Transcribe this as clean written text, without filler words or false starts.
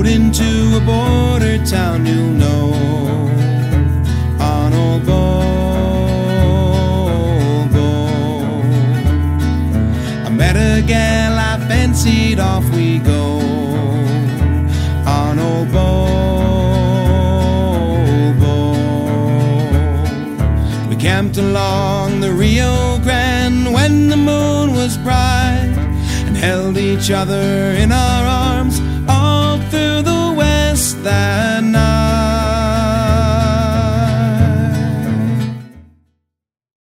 been to a border town, you'll know on Old Bogo. I met a gal, I fancied, off we go on Old Bogo. We camped along the Rio Grande when the moon was bright, and held each other in our arms